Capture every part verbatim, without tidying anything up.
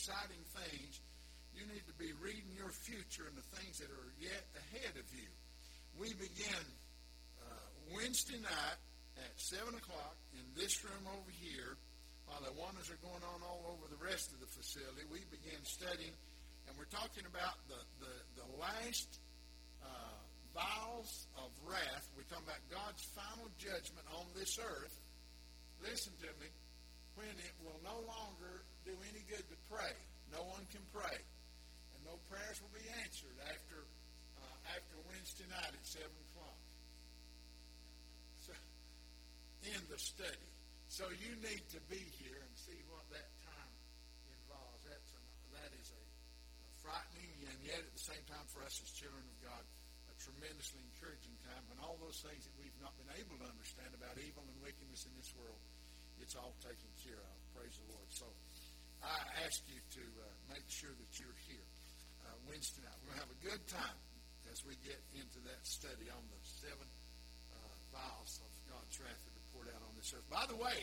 exciting things. You need to be reading your future and the things that are yet ahead of you. We begin uh, Wednesday night at seven o'clock in this room over here. While the wonders are going on all over the rest of the facility, we begin studying, and we're talking about the, the, the last uh, vials of wrath. We're talking about God's final judgment on this earth. Listen to me. When it will no longer do any good to pray. No one can pray. And no prayers will be answered after uh, after Wednesday night at seven o'clock. So, in the study. So you need to be here and see what that time involves. That's a, that is a, a frightening and yet at the same time for us as children of God, a tremendously encouraging time. And all those things that we've not been able to understand about evil and wickedness in this world, it's all taken care of. Praise the Lord. So I ask you to uh, make sure that you're here uh, Wednesday night. We're going to have a good time as we get into that study on the seven uh, vials of God's wrath that are poured out on this earth. By the way,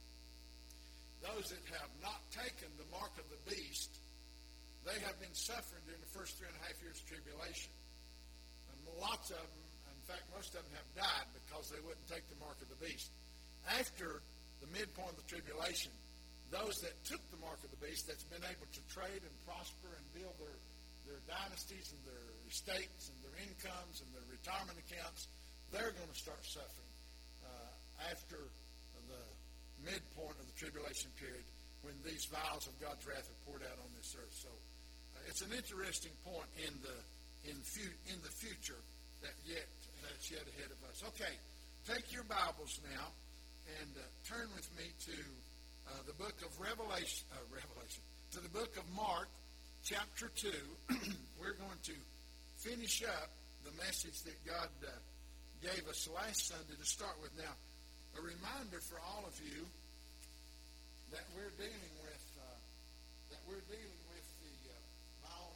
those that have not taken the mark of the beast, they have been suffering during the first three and a half years of tribulation. And lots of them, in fact, most of them have died because they wouldn't take the mark of the beast. After the midpoint of the tribulation, those that took the mark of the beast, that's been able to trade and prosper and build their, their dynasties and their estates and their incomes and their retirement accounts, they're going to start suffering uh, after the midpoint of the tribulation period when these vials of God's wrath are poured out on this earth. So uh, it's an interesting point in the in, fu- in the future that yet that's yet ahead of us. Okay, take your Bibles now and uh, turn with me to uh, the book of Revelation, uh, Revelation, to the book of Mark, chapter two. We're going to finish up the message that God uh, gave us last Sunday to start with. Now, a reminder for all of you that we're dealing with uh, that we're dealing with the uh, my own.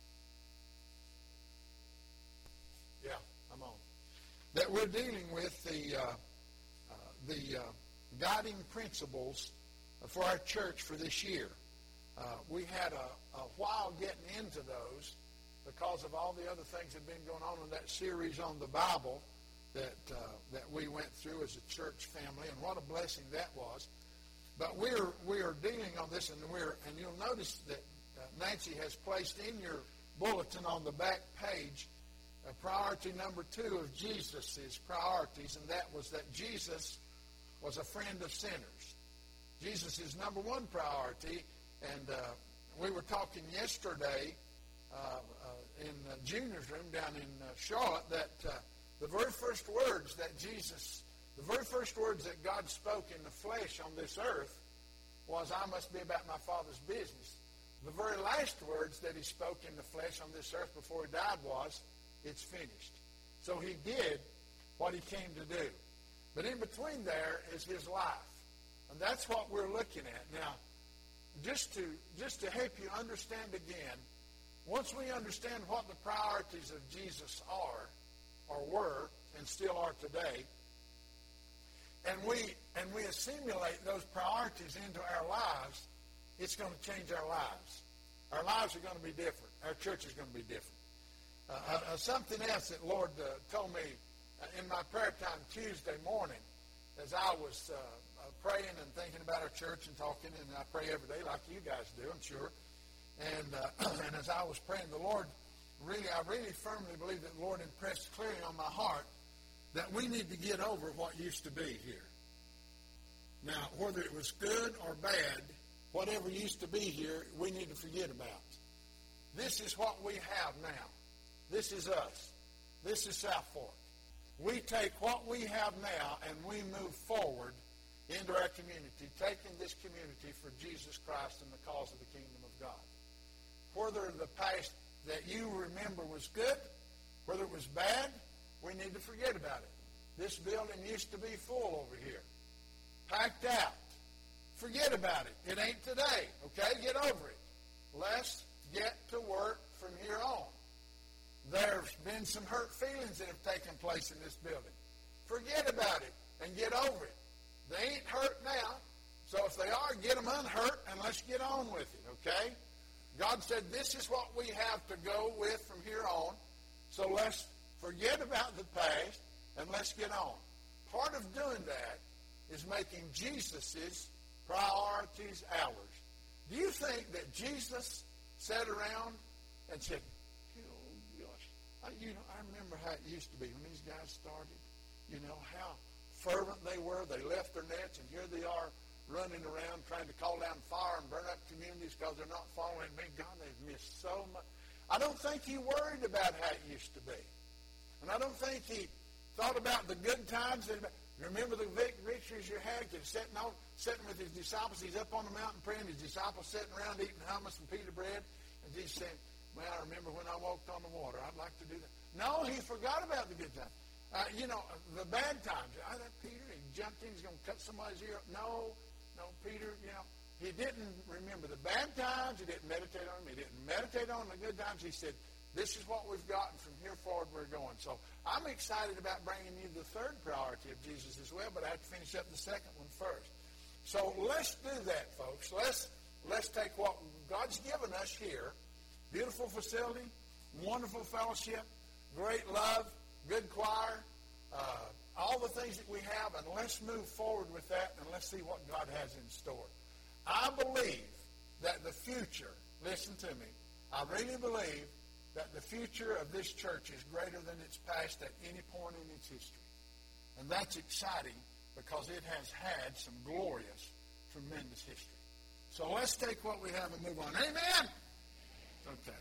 Yeah, I'm on. That we're dealing with the uh, uh, the uh, guiding principles for our church for this year. Uh, we had a, a while getting into those because of all the other things that have been going on in that series on the Bible that uh, that we went through as a church family, and what a blessing that was. But we're we are dealing on this, and we're and you'll notice that uh, Nancy has placed in your bulletin on the back page uh, priority number two of Jesus' priorities, and that was that Jesus was a friend of sinners. Jesus is number one priority, and uh, we were talking yesterday uh, uh, in uh, Junior's room down in uh, Charlotte that uh, the very first words that Jesus, the very first words that God spoke in the flesh on this earth was, "I must be about my Father's business." The very last words that he spoke in the flesh on this earth before he died was, "It's finished." So he did what he came to do. But in between there is his life. And that's what we're looking at. Now, just to just to help you understand again, once we understand what the priorities of Jesus are, or were, and still are today, and we and we assimilate those priorities into our lives, it's going to change our lives. Our lives are going to be different. Our church is going to be different. Uh, uh, something else that Lord uh, told me uh, in my prayer time Tuesday morning, as I was uh, uh, praying and thinking about our church and talking, and I pray every day like you guys do, I'm sure. And uh, and as I was praying, the Lord really, I really firmly believe that the Lord impressed clearly on my heart that we need to get over what used to be here. Now, whether it was good or bad, whatever used to be here, we need to forget about. This is what we have now. This is us. This is South Fork. We take what we have now and we move forward into our community, taking this community for Jesus Christ and the cause of the kingdom of God. Whether the past that you remember was good, whether it was bad, we need to forget about it. This building used to be full over here, packed out. Forget about it. It ain't today, okay? Get over it. Let's get to work from here on. There's been some hurt feelings that have taken place in this building. Forget about it and get over it. They ain't hurt now, so So if they are, get them unhurt, and let's get on with it, okay? God said this is what we have to go with from here on. So let's forget about the past, and let's get on. Part of doing that is making Jesus' priorities ours. Do you think that Jesus sat around and said, oh, gosh, I, you know, I remember how it used to be when these guys started, you know, how fervent they were. They left their nets, and here they are running around trying to call down fire and burn up communities because they're not following me. God, they've missed so much. I don't think he worried about how it used to be. And I don't think he thought about the good times. Remember the victories you had? He's sitting, on, sitting with his disciples. He's up on the mountain praying. His disciples sitting around eating hummus and pita bread. And he's saying, well, I remember when I walked on the water. I'd like to do that. No, he forgot about the good times. Uh, you know, the bad times. I thought Peter, he jumped in. He's going to cut somebody's ear. No, no, Peter, you know. He didn't remember the bad times. He didn't meditate on them. He didn't meditate on the good times. He said, this is what we've got, and from here forward we're going. So I'm excited about bringing you the third priority of Jesus as well, but I have to finish up the second one first. So let's do that, folks. Let's, let's take what God's given us here, beautiful facility, wonderful fellowship, great love, good choir, uh, all the things that we have, and let's move forward with that, and let's see what God has in store. I believe that the future, listen to me, I really believe that the future of this church is greater than its past at any point in its history. And that's exciting because it has had some glorious, tremendous history. So let's take what we have and move on. Amen? Okay.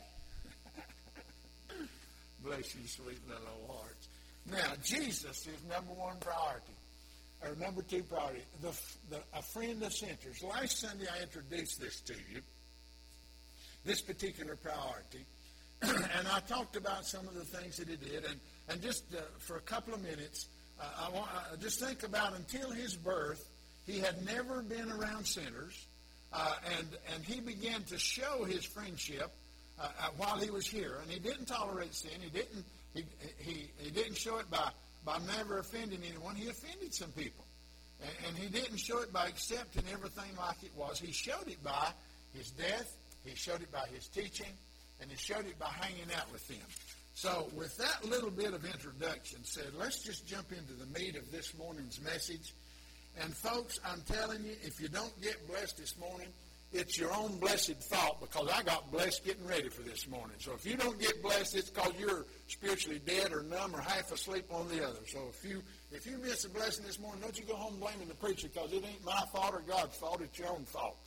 Bless you, sweet little hearts. Now, Jesus is number one priority. Or number two priority, the, the, a friend of sinners. Last Sunday I introduced this to you, this particular priority, and I talked about some of the things that he did. And, and just uh, for a couple of minutes, uh, I want uh, just think about until his birth, he had never been around sinners, uh, and, and he began to show his friendship uh, uh, while he was here. And he didn't tolerate sin. He didn't, he, he, he didn't show it by... by never offending anyone. He offended some people. And, and he didn't show it by accepting everything like it was. He showed it by his death, he showed it by his teaching, and he showed it by hanging out with them. So with that little bit of introduction said, let's just jump into the meat of this morning's message. And folks, I'm telling you, if you don't get blessed this morning, it's your own blessed fault, because I got blessed getting ready for this morning. So if you don't get blessed, it's because you're spiritually dead or numb or half asleep on the other. So if you if you miss a blessing this morning, don't you go home blaming the preacher, because it ain't my fault or God's fault. It's your own fault.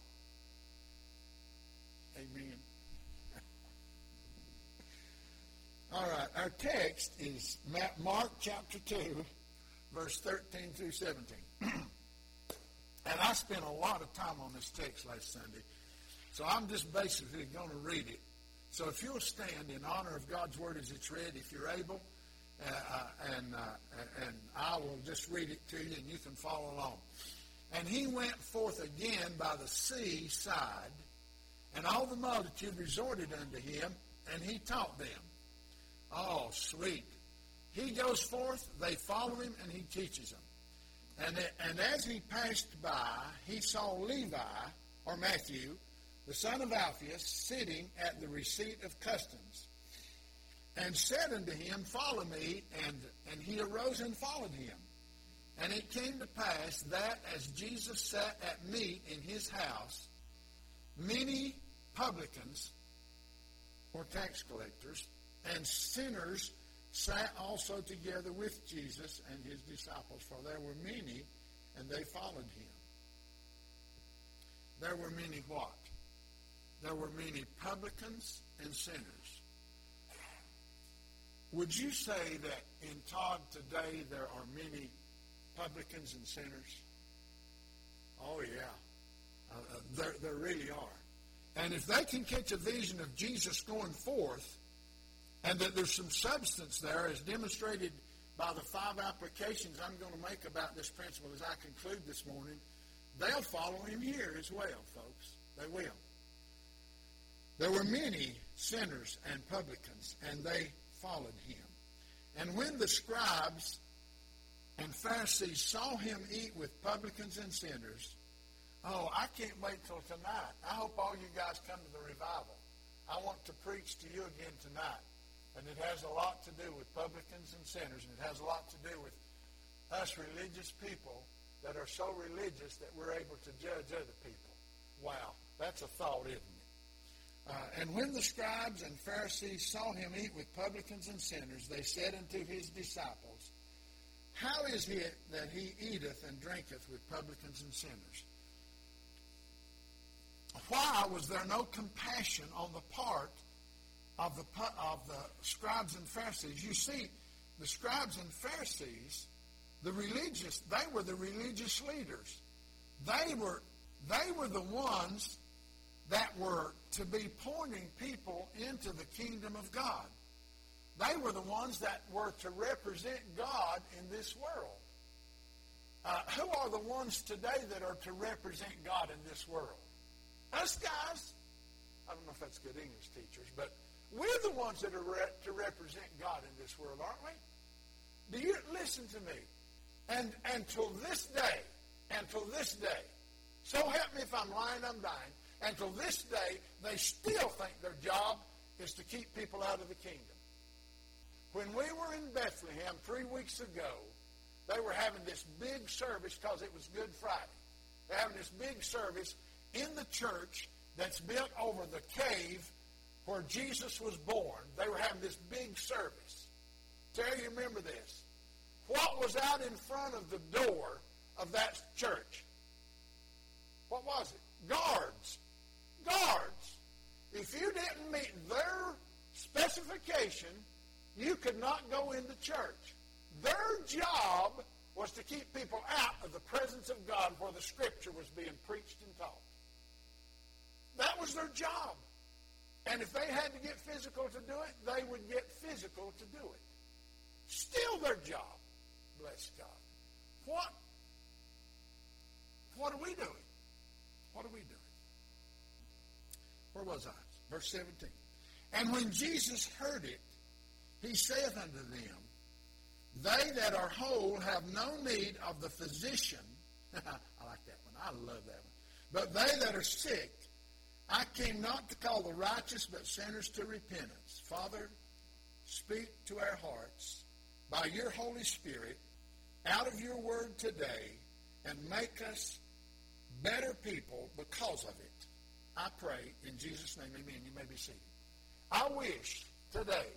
Amen. All right, our text is Mark chapter two, verse thirteen through seventeen. And I spent a lot of time on this text last Sunday, so I'm just basically going to read it. So if you'll stand in honor of God's word as it's read, if you're able, uh, uh, and uh, and I will just read it to you, and you can follow along. And he went forth again by the sea side, and all the multitude resorted unto him, and he taught them. Oh, sweet. He goes forth, they follow him, and he teaches them. And, and as he passed by, he saw Levi, or Matthew, the son of Alphaeus, sitting at the receipt of customs, and said unto him, follow me. And, and he arose and followed him. And it came to pass that as Jesus sat at meat in his house, many publicans, or tax collectors, and sinners sat also together with Jesus and his disciples, for there were many, and they followed him. There were many what? There were many publicans and sinners. Would you say that in Todd today there are many publicans and sinners? Oh, yeah. Uh, there, there really are. And if they can catch a vision of Jesus going forth, and that there's some substance there, as demonstrated by the five applications I'm going to make about this principle as I conclude this morning, they'll follow him here as well, folks. They will. There were many sinners and publicans, and they followed him. And when the scribes and Pharisees saw him eat with publicans and sinners, Oh, I can't wait till tonight. I hope all you guys come to the revival. I want to preach to you again tonight. And it has a lot to do with publicans and sinners, and it has a lot to do with us religious people that are so religious that we're able to judge other people. Wow, that's a thought, isn't it? Uh, and when the scribes and Pharisees saw him eat with publicans and sinners, they said unto his disciples, How is it that he eateth and drinketh with publicans and sinners? Why was there no compassion on the part of the of the scribes and Pharisees? You see, the scribes and Pharisees, the religious, they were the religious leaders. They were they were the ones that were to be pointing people into the kingdom of God. They were the ones that were to represent God in this world. Uh, who are the ones today that are to represent God in this world? Us guys. I don't know if that's good English teachers, but we're the ones that are re- to represent God in this world, aren't we? Do you listen to me? And until this day, until this day, so help me if I'm lying, I'm dying, until this day, they still think their job is to keep people out of the kingdom. When we were in Bethlehem three weeks ago, they were having this big service because it was Good Friday. They're having this big service in the church that's built over the cave where Jesus was born. They were having this big service. Terry, you remember this? What was out in front of the door of that church? What was it? Guards. Guards. If you didn't meet their specification, you could not go into church. Their job was to keep people out of the presence of God where the Scripture was being preached and taught. That was their job. And if they had to get physical to do it, they would get physical to do it. Still their job. Bless God. What? What are we doing? What are we doing? Where was I? Verse seventeen. And when Jesus heard it, he saith unto them, They that are whole have no need of the physician. I like that one. I love that one. But they that are sick, I came not to call the righteous, but sinners to repentance. Father, speak to our hearts by your Holy Spirit out of your word today and make us better people because of it. I pray in Jesus' name, amen. You may be seated. I wish today,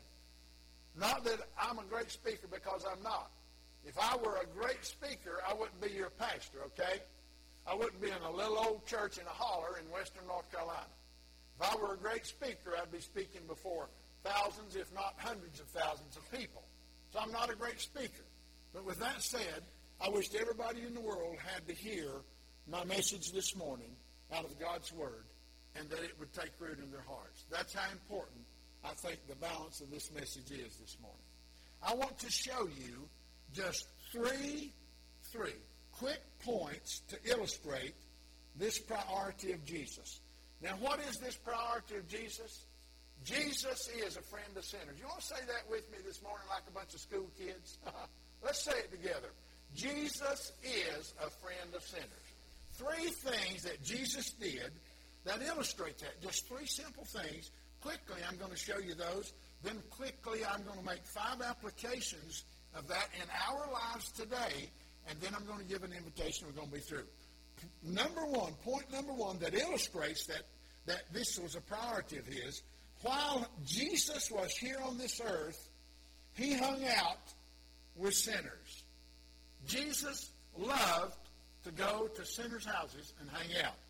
not that I'm a great speaker because I'm not. If I were a great speaker, I wouldn't be your pastor, okay? I wouldn't be in a little old church in a holler in western North Carolina. If I were a great speaker, I'd be speaking before thousands, if not hundreds of thousands of people. So I'm not a great speaker. But with that said, I wished everybody in the world had to hear my message this morning out of God's Word and that it would take root in their hearts. That's how important I think the balance of this message is this morning. I want to show you just three, three quick points to illustrate this priority of Jesus. Now, what is this priority of Jesus? Jesus is a friend of sinners. You want to say that with me this morning like a bunch of school kids? Let's say it together. Jesus is a friend of sinners. Three things that Jesus did that illustrate that. Just three simple things. Quickly, I'm going to show you those. Then quickly, I'm going to make five applications of that in our lives today. And then I'm going to give an invitation. We're going to be through. Number one, point number one that illustrates that, that this was a priority of his. While Jesus was here on this earth, he hung out with sinners. Jesus loved to go to sinners' houses and hang out.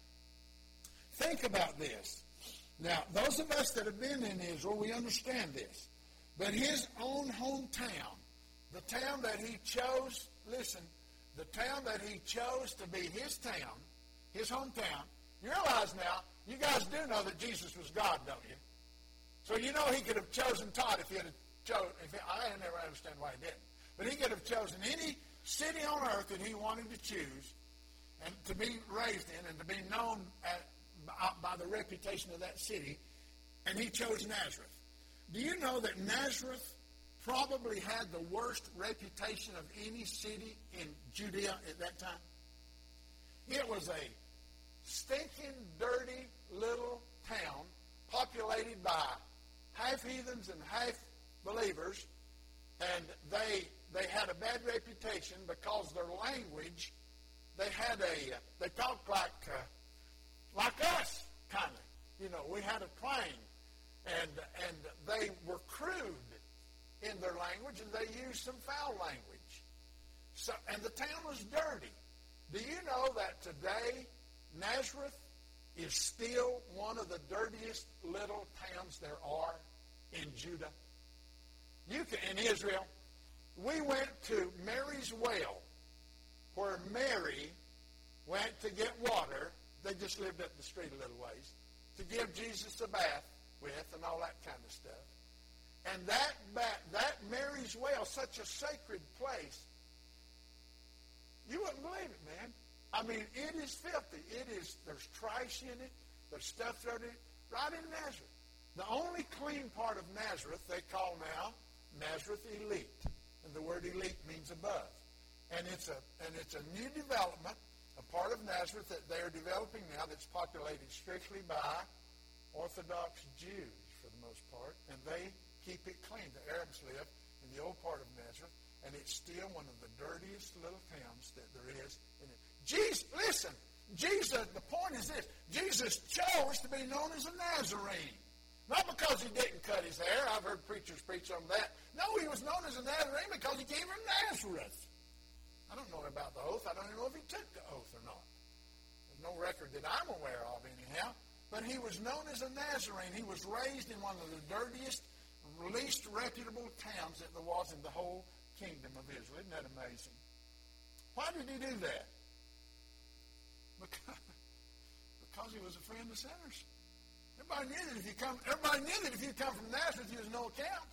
Think about this. Now, those of us that have been in Israel, we understand this. But his own hometown, the town that he chose, listen, the town that he chose to be his town, his hometown, you realize now, you guys do know that Jesus was God, don't you? So you know he could have chosen Todd if he had chosen, if he, I never understand why he didn't. But he could have chosen any city on earth that he wanted to choose and to be raised in and to be known at, by, by the reputation of that city, and he chose Nazareth. Do you know that Nazareth probably had the worst reputation of any city in Judea at that time? It was a stinking, dirty little town populated by half heathens and half believers, and they they had a bad reputation because their language, they had a they talked like uh, like us, kind of. You know, we had a twang, and and they were crude in their language, and they used some foul language. So, and the town was dirty. Do you know that today Nazareth is still one of the dirtiest little towns there are in Judah? You can, in Israel, we went to Mary's well, where Mary went to get water. They just lived up the street a little ways, to give Jesus a bath with and all that kind of stuff. And that that Mary's well, such a sacred place, you wouldn't believe it, man. I mean, it is filthy. It is, there's trash in it. There's stuff thrown in it. Right in Nazareth. The only clean part of Nazareth they call now Nazareth Elite. And the word elite means above. And it's a and it's a new development, a part of Nazareth that they are developing now that's populated strictly by Orthodox Jews for the most part. And they keep it clean. The Arabs live in the old part of Nazareth, and it's still one of the dirtiest little towns that there is in it. Jesus, listen, Jesus, the point is this. Jesus chose to be known as a Nazarene. Not because he didn't cut his hair. I've heard preachers preach on that. No, he was known as a Nazarene because he came from Nazareth. I don't know about the oath. I don't even know if he took the oath or not. There's no record that I'm aware of anyhow. But he was known as a Nazarene. He was raised in one of the dirtiest, least reputable towns that there was in the whole kingdom of Israel. Isn't that amazing? Why did he do that? Because, because he was a friend of sinners. Everybody knew that if you come, everybody knew that if you come from Nazareth, you was no account.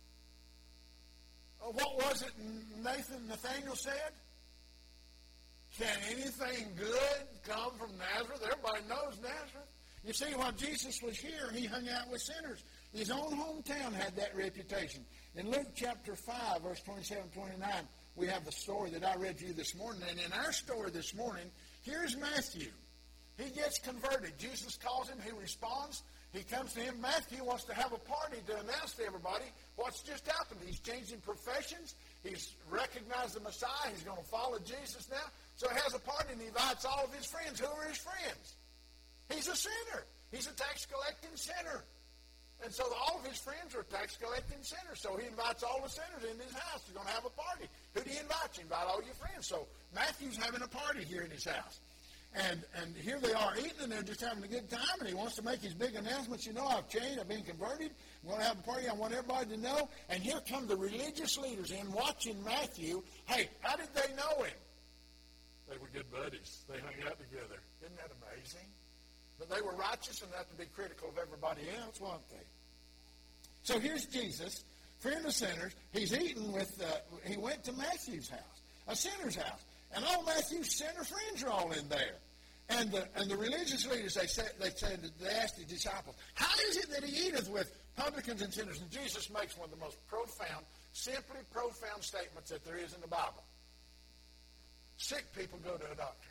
Uh, what was it Nathan Nathaniel said? Can anything good come from Nazareth? Everybody knows Nazareth. You see, while Jesus was here, he hung out with sinners. His own hometown had that reputation. In Luke chapter five, verse twenty-seven, twenty-nine, we have the story that I read to you this morning. And in our story this morning, here's Matthew. He gets converted. Jesus calls him. He responds. He comes to him. Matthew wants to have a party to announce to everybody what's just happened. He's changing professions. He's recognized the Messiah. He's going to follow Jesus now. So he has a party, and he invites all of his friends. Who are his friends? He's a sinner. He's a tax-collecting sinner. And so all of his friends are tax-collecting sinners. So he invites all the sinners in his house. He's going to have a party. Who do you invite? You invite all your friends. So Matthew's having a party here in his house. And and here they are eating, and they're just having a good time, and he wants to make his big announcements. You know, I've changed. I've been converted. I'm going to have a party. I want everybody to know. And here come the religious leaders in watching Matthew. Hey, how did they know him? They were good buddies. They hung out together. Isn't that amazing? But they were righteous enough to be critical of everybody else, weren't they? So here's Jesus, friend of sinners. He's eating with, uh, he went to Matthew's house, a sinner's house. And all Matthew's sinner friends are all in there. And the, and the religious leaders, they said, they said, they asked his disciples, how is it that he eateth with publicans and sinners? And Jesus makes one of the most profound, simply profound statements that there is in the Bible. Sick people go to a doctor.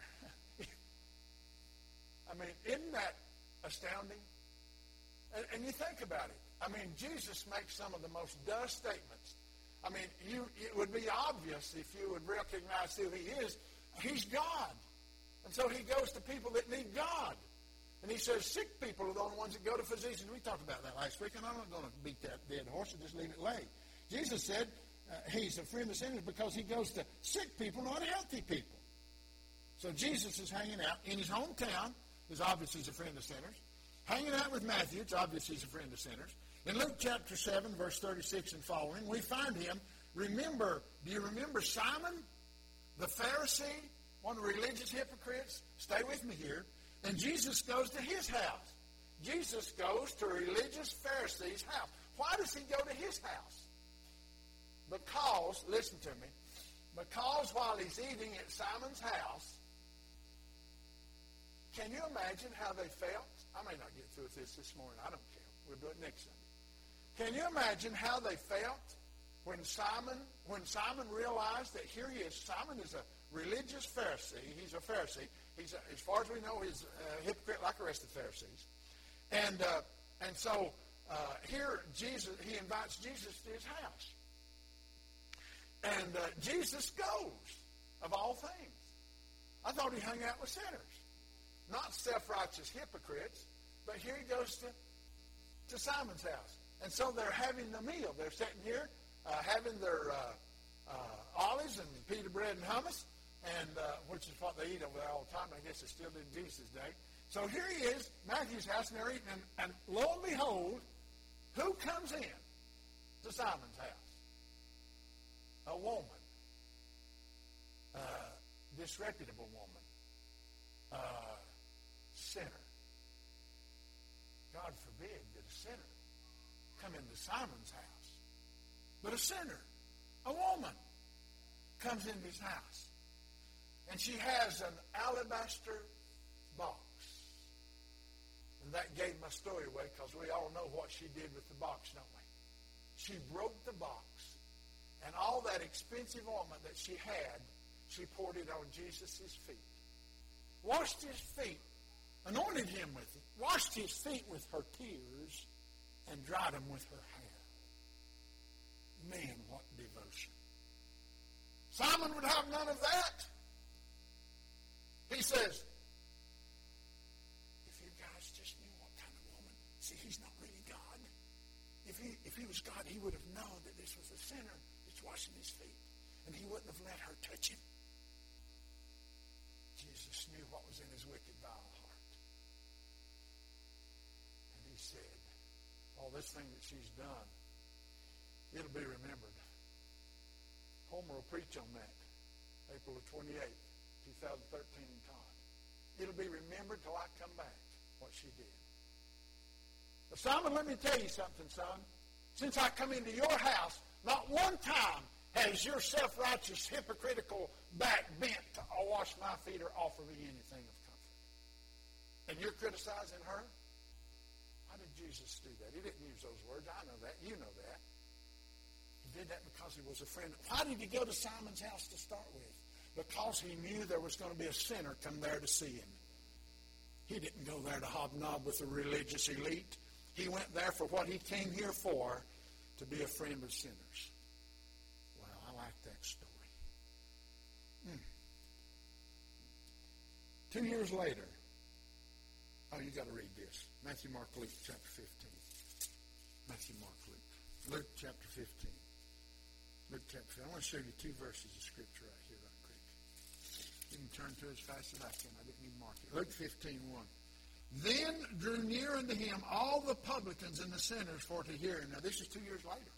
I mean, isn't that astounding? And, and you think about it. I mean, Jesus makes some of the most dust statements. I mean, you, it would be obvious if you would recognize who he is. He's God. And so he goes to people that need God. And he says sick people are the only ones that go to physicians. We talked about that last week, and I'm not going to beat that dead horse and just leave it lay. Jesus said uh, he's a friend of sinners because he goes to sick people, not healthy people. So Jesus is hanging out in his hometown. It's obvious he's a friend of sinners. Hanging out with Matthew, it's obvious he's a friend of sinners. In Luke chapter seven, verse thirty-six and following, we find him. Remember, do you remember Simon, the Pharisee, one of the religious hypocrites? Stay with me here. And Jesus goes to his house. Jesus goes to a religious Pharisee's house. Why does he go to his house? Because, listen to me, because while he's eating at Simon's house, can you imagine how they felt? I may not get through with this this morning. I don't care. We'll do it next Sunday. Can you imagine how they felt when Simon, when Simon realized that here he is? Simon is a religious Pharisee. He's a Pharisee. He's, a, as far as we know, he's a hypocrite like the rest of the Pharisees. And uh, and so uh, here Jesus, he invites Jesus to his house. And uh, Jesus goes, of all things. I thought he hung out with sinners, not self-righteous hypocrites. But here he goes to, to Simon's house. And so they're having the meal. They're sitting here uh, having their uh, uh, olives and pita bread and hummus, and uh, which is what they eat over there all the time. I guess they still did in Jesus' day. So here he is, Matthew's house, and they're eating. And, and lo and behold, who comes in to Simon's house? A woman. Uh, disreputable woman. Uh, sinner. God forbid that a sinner come into Simon's house. But a sinner, a woman, comes into his house. And she has an alabaster box. And that gave my story away because we all know what she did with the box, don't we? She broke the box. And all that expensive ointment that she had, she poured it on Jesus' feet. Washed his feet. Anointed him with it. Washed his feet with her tears. And dried them with her hair. Man, what devotion. Simon would have none of that. He says, if you guys just knew what kind of woman. See, he's not really God. If he, if he was God, he would have known that this was a sinner that's washing his feet. And he wouldn't have let her touch him. Jesus knew what was in his wicked, vile heart. And he said, all this thing that she's done, it'll be remembered. Homer will preach on that. April the twenty-eighth, twenty thirteen in time. It'll be remembered till I come back, what she did. But Simon, let me tell you something, son. Since I come into your house, not one time has your self-righteous, hypocritical back bent to wash my feet or offer me anything of comfort. And you're criticizing her? Why did Jesus do that? He didn't use those words. I know that. You know that. He did that because he was a friend. Why did he go to Simon's house to start with? Because he knew there was going to be a sinner come there to see him. He didn't go there to hobnob with the religious elite. He went there for what he came here for, to be a friend of sinners. Well, I like that story. Hmm. Two years later, oh, you got to read this. Matthew, Mark, Luke, chapter fifteen. Matthew, Mark, Luke. Luke, chapter fifteen. Luke, chapter fifteen. I want to show you two verses of Scripture right here, right quick. You can turn to it as fast as I can. I didn't even mark it. Luke fifteen, one. Then drew near unto him all the publicans and the sinners for to hear him. Now, this is two years later.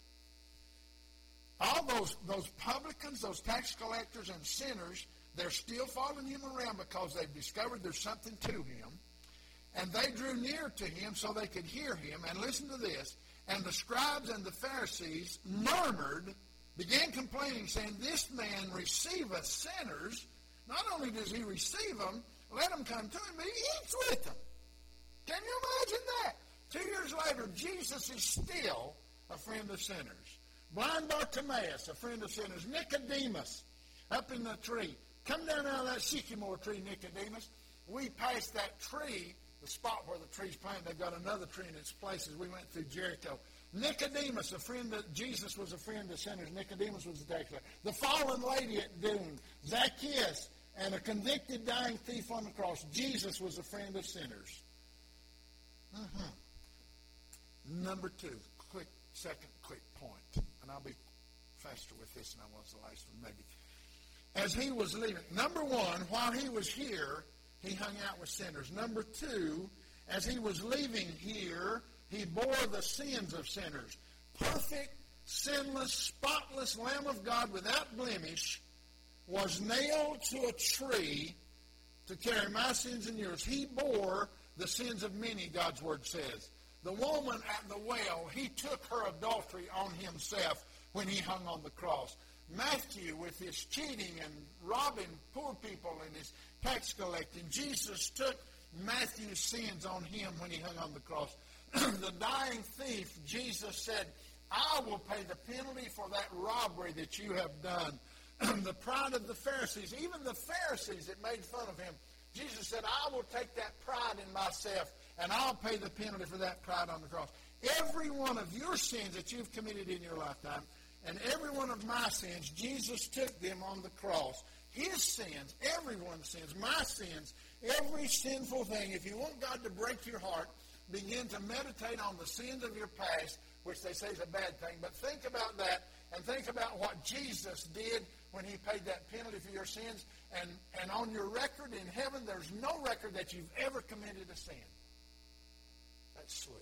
All those, those publicans, those tax collectors and sinners, they're still following him around because they've discovered there's something to him. And they drew near to him so they could hear him. And listen to this. And the scribes and the Pharisees murmured, began complaining, saying, this man receiveth sinners. Not only does he receive them, let them come to him, but he eats with them. Can you imagine that? Two years later, Jesus is still a friend of sinners. Blind Bartimaeus, a friend of sinners. Nicodemus, up in the tree. Come down out of that sycamore tree, Nicodemus. We passed that tree, the spot where the tree's planted. They've got another tree in its place as we went through Jericho. Nicodemus, a friend of Jesus, was a friend of sinners. Nicodemus was a tax collector. The fallen lady at Doom, Zacchaeus, and a convicted dying thief on the cross. Jesus was a friend of sinners. Uh-huh. Number two, quick, second quick point, and I'll be faster with this than I was the last one, maybe. As he was leaving, number one, while he was here, he hung out with sinners. Number two, as he was leaving here, he bore the sins of sinners. Perfect, sinless, spotless Lamb of God without blemish was nailed to a tree to carry my sins and yours. He bore the sins of many, God's word says. The woman at the well, he took her adultery on himself when he hung on the cross. Matthew, with his cheating and robbing poor people and his tax collecting, Jesus took Matthew's sins on him when he hung on the cross. The dying thief, Jesus said, I will pay the penalty for that robbery that you have done. the pride of the Pharisees, even the Pharisees that made fun of him, Jesus said, I will take that pride in myself, and I'll pay the penalty for that pride on the cross. Every one of your sins that you've committed in your lifetime, and every one of my sins, Jesus took them on the cross. His sins, everyone's sins, my sins, every sinful thing. If you want God to break your heart, begin to meditate on the sins of your past, which they say is a bad thing. But think about that, and think about what Jesus did when he paid that penalty for your sins. And, and on your record in heaven, there's no record that you've ever committed a sin. That's sweet.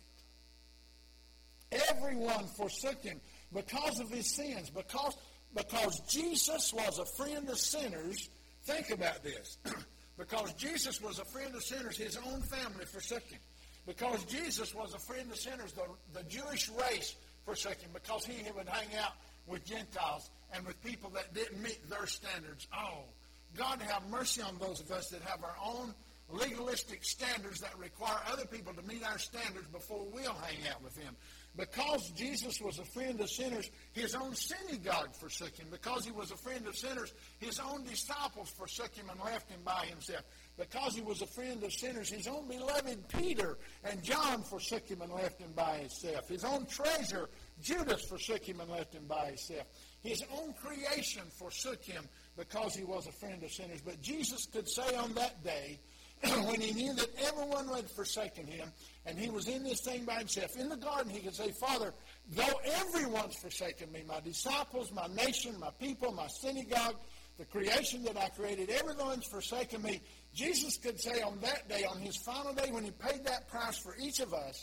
Everyone forsook him because of his sins. Because, because Jesus was a friend of sinners. Think about this. Because Jesus was a friend of sinners, his own family forsook him. Because Jesus was a friend of sinners, the, the Jewish race forsook him. Because he would hang out with Gentiles and with people that didn't meet their standards. Oh, God have mercy on those of us that have our own legalistic standards that require other people to meet our standards before we'll hang out with him. Because Jesus was a friend of sinners, his own synagogue forsook him. Because he was a friend of sinners, his own disciples forsook him and left him by himself. Because he was a friend of sinners, his own beloved Peter and John forsook him and left him by himself. His own treasure, Judas, forsook him and left him by himself. His own creation forsook him because he was a friend of sinners. But Jesus could say on that day, when he knew that everyone had forsaken him, and he was in this thing by himself, in the garden, he could say, Father, though everyone's forsaken me, my disciples, my nation, my people, my synagogue, the creation that I created, everyone's forsaken me. Jesus could say on that day, on his final day, when he paid that price for each of us,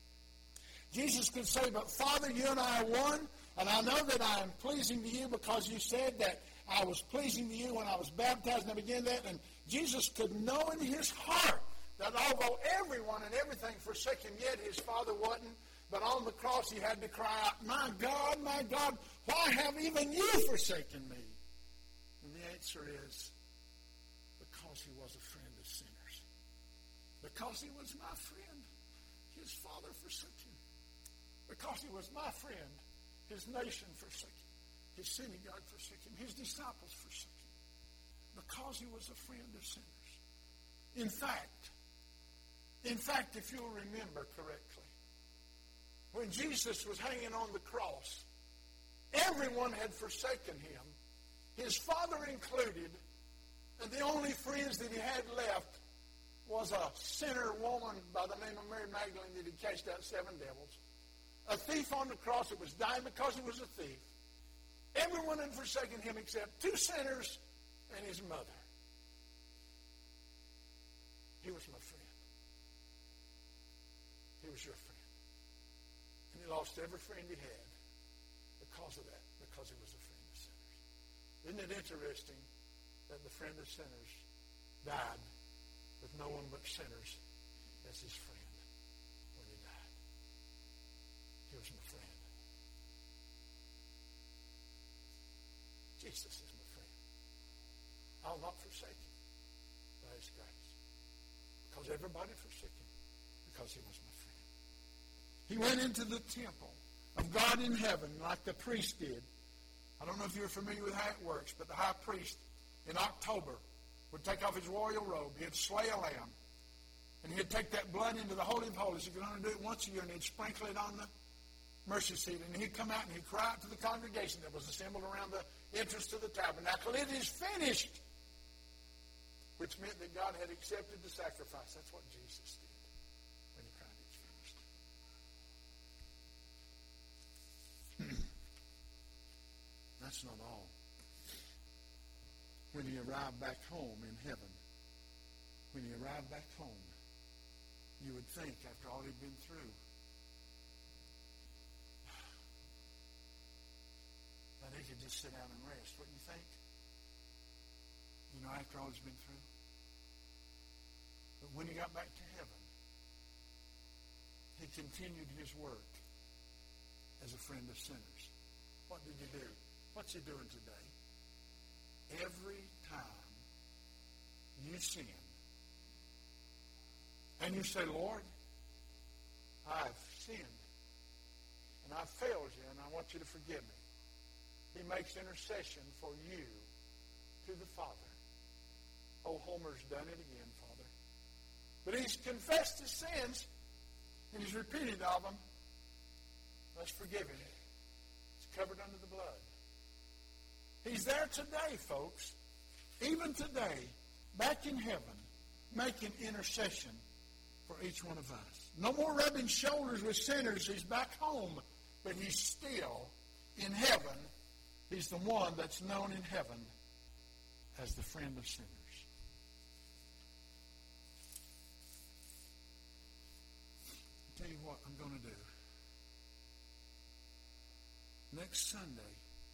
Jesus could say, but Father, you and I are one, and I know that I am pleasing to you because you said that I was pleasing to you when I was baptized, and I began that, and Jesus could know in his heart that although everyone and everything forsook him, yet his Father wasn't. But on the cross he had to cry out, my God, my God, why have even you forsaken me? And the answer is, because he was a friend of sinners. Because he was my friend, his Father forsook him. Because he was my friend, his nation forsook him. His synagogue forsook him. His disciples forsook him. Because he was a friend of sinners. In fact, in fact, if you'll remember correctly, when Jesus was hanging on the cross, everyone had forsaken him, his Father included, and the only friends that he had left was a sinner woman by the name of Mary Magdalene that had cast out seven devils, a thief on the cross that was dying because he was a thief. Everyone had forsaken him except two sinners and his mother. He was my friend. He was your friend. And he lost every friend he had because of that, because he was a friend of sinners. Isn't it interesting that the friend of sinners died with no one but sinners as his friend when he died? He was my friend. Jesus is my friend. I'll not forsake him by his grace. Because everybody forsook him because he was my friend. He went into the temple of God in heaven like the priest did. I don't know if you're familiar with how it works, but the high priest in October would take off his royal robe. He'd slay a lamb. And he'd take that blood into the Holy of Holies. He could only do it once a year, and he'd sprinkle it on the mercy seat. And he'd come out and he'd cry out to the congregation that was assembled around the entrance to the tabernacle, it is finished. Which meant that God had accepted the sacrifice. That's what Jesus did when he cried, it's finished. That's not all. When he arrived back home in heaven, when he arrived back home, you would think after all he'd been through, that he could just sit down and rest, wouldn't you think? You know, after all he's been through. But when he got back to heaven, he continued his work as a friend of sinners. What did he do? What's he doing today? Every time you sin, and you say, Lord, I've sinned, and I've failed you, and I want you to forgive me. He makes intercession for you to the Father. Oh, Homer's done it again, Father. But he's confessed his sins, and he's repented of them. Let's forgive him. It's covered under the blood. He's there today, folks. Even today, back in heaven, making intercession for each one of us. No more rubbing shoulders with sinners. He's back home, but he's still in heaven. He's the one that's known in heaven as the friend of sinners. I'll tell you what I'm going to do. Next Sunday,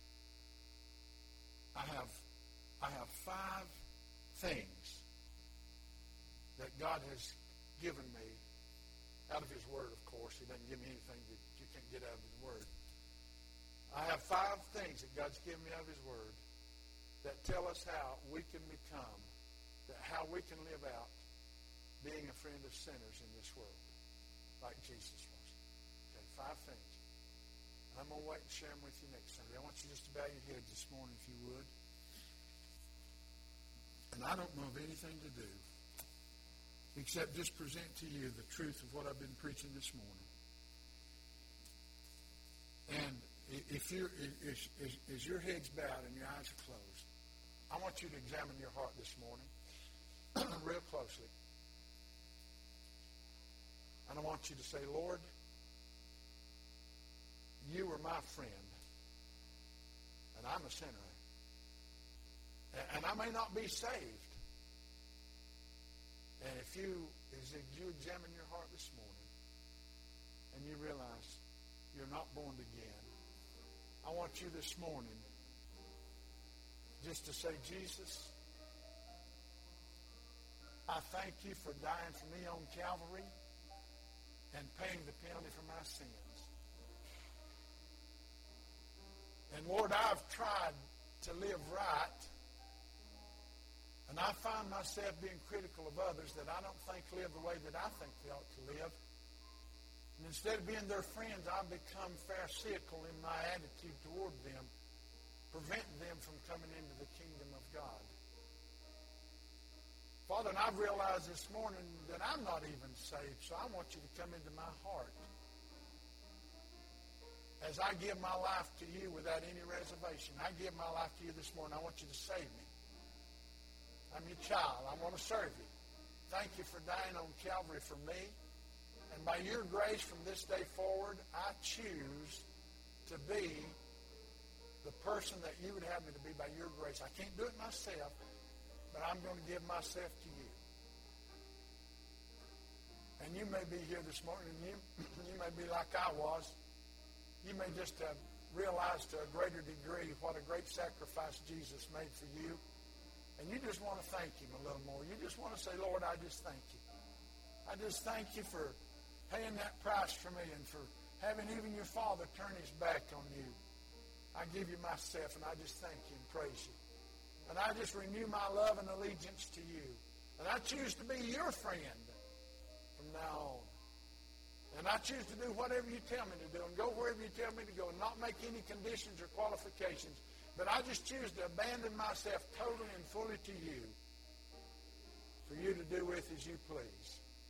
I have I have five things that God has given me out of His Word, of course. He doesn't give me anything that you can't get out of His Word. I have five things that God's given me out of His Word that tell us how we can become, that how we can live out being a friend of sinners in this world, like Jesus was. Okay, five things. I'm going to wait and share them with you next Sunday. I want you just to bow your heads this morning, if you would. And I don't know of anything to do except just present to you the truth of what I've been preaching this morning. And if you're, if, if, if your head's bowed and your eyes are closed, I want you to examine your heart this morning real closely. And I want you to say, Lord, you were my friend, and I'm a sinner. And I may not be saved. And if you, as you examine your heart this morning, and you realize you're not born again, I want you this morning just to say, Jesus, I thank you for dying for me on Calvary and paying the penalty for my sins. And Lord, I've tried to live right, and I find myself being critical of others that I don't think live the way that I think they ought to live. And instead of being their friends, I've become pharisaical in my attitude toward them, preventing them from coming into the kingdom of God. Father, and I've realized this morning that I'm not even saved, so I want you to come into my heart. As I give my life to you without any reservation, I give my life to you this morning. I want you to save me. I'm your child. I want to serve you. Thank you for dying on Calvary for me. And by your grace from this day forward, I choose to be the person that you would have me to be by your grace. I can't do it myself, but I'm going to give myself to you. And you may be here this morning, and you, you may be like I was. You may just have realized to a greater degree what a great sacrifice Jesus made for you. And you just want to thank him a little more. You just want to say, Lord, I just thank you. I just thank you for paying that price for me and for having even your Father turn his back on you. I give you myself, and I just thank you and praise you. And I just renew my love and allegiance to you. And I choose to be your friend from now on. And I choose to do whatever you tell me to do and go wherever you tell me to go and not make any conditions or qualifications. But I just choose to abandon myself totally and fully to you for you to do with as you please.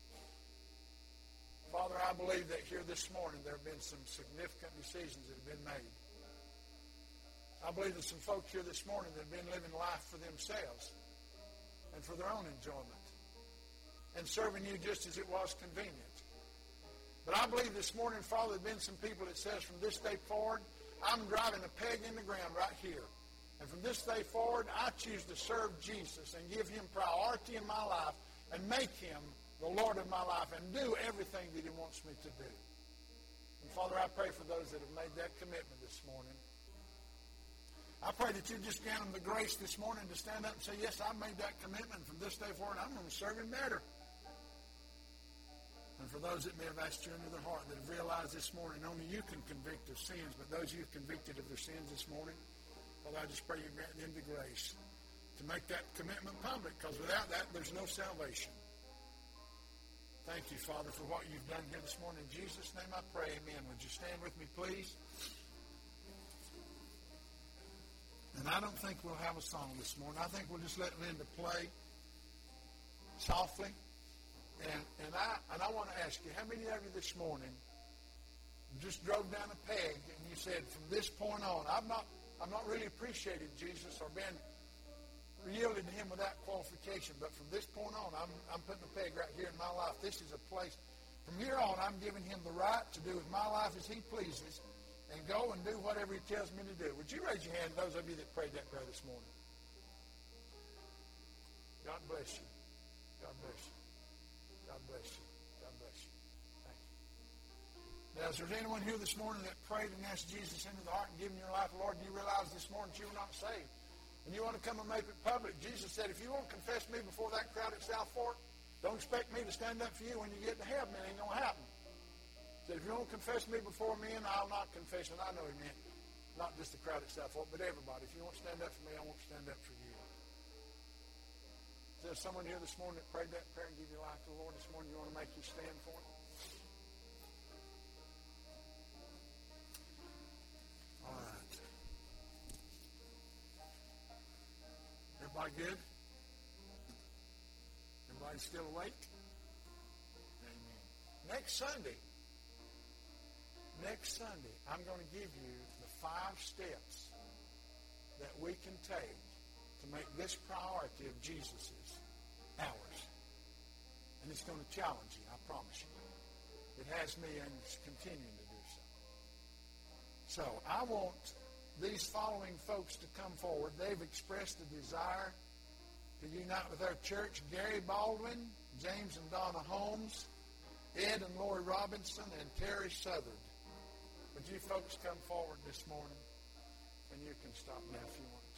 Father, I believe that here this morning there have been some significant decisions that have been made. I believe that some folks here this morning that have been living life for themselves and for their own enjoyment and serving you just as it was convenient. But I believe this morning, Father, there have been some people that says from this day forward, I'm driving a peg in the ground right here. And from this day forward, I choose to serve Jesus and give him priority in my life and make him the Lord of my life and do everything that he wants me to do. And Father, I pray for those that have made that commitment this morning. I pray that you just grant them the grace this morning to stand up and say, yes, I made that commitment. From this day forward, I'm going to serve him better. And for those that may have asked you into their heart that have realized this morning only you can convict of sins, but those you've convicted of their sins this morning, well, I just pray you grant them the grace to make that commitment public, because without that, there's no salvation. Thank you, Father, for what you've done here this morning. In Jesus' name I pray, amen. Would you stand with me, please? And I don't think we'll have a song this morning. I think we'll just let Linda play softly. And and I and I want to ask you, how many of you this morning just drove down a peg and you said, from this point on, I've not I've not really appreciated Jesus or been yielded to him without qualification, but from this point on, I'm I'm putting a peg right here in my life. This is a place. From here on, I'm giving him the right to do with my life as he pleases and go and do whatever he tells me to do. Would you raise your hand, those of you that prayed that prayer this morning? God bless you. God bless you. God bless you. God bless you. Thank you. Now, is there anyone here this morning that prayed and asked Jesus into the heart and given your life, Lord, do you realize this morning that you were not saved? And you want to come and make it public? Jesus said, if you won't confess me before that crowd at South Fork, don't expect me to stand up for you when you get to heaven. It ain't going to happen. He said, if you won't confess me before men, I'll not confess. And I know he meant not just the crowd at South Fork, but everybody. If you won't stand up for me, I won't stand up for you. Is there someone here this morning that prayed that prayer and gave your life to the Lord this morning? You want to make you stand for him? All right. Everybody good? Everybody still awake? Amen. Next Sunday, next Sunday, I'm going to give you the five steps that we can take to make this priority of Jesus's ours. And it's going to challenge you, I promise you. It has me and it's continuing to do so. So I want these following folks to come forward. They've expressed a desire to unite with our church. Gary Baldwin, James and Donna Holmes, Ed and Lori Robinson, and Terry Southard. Would you folks come forward this morning? And you can stop now if you want.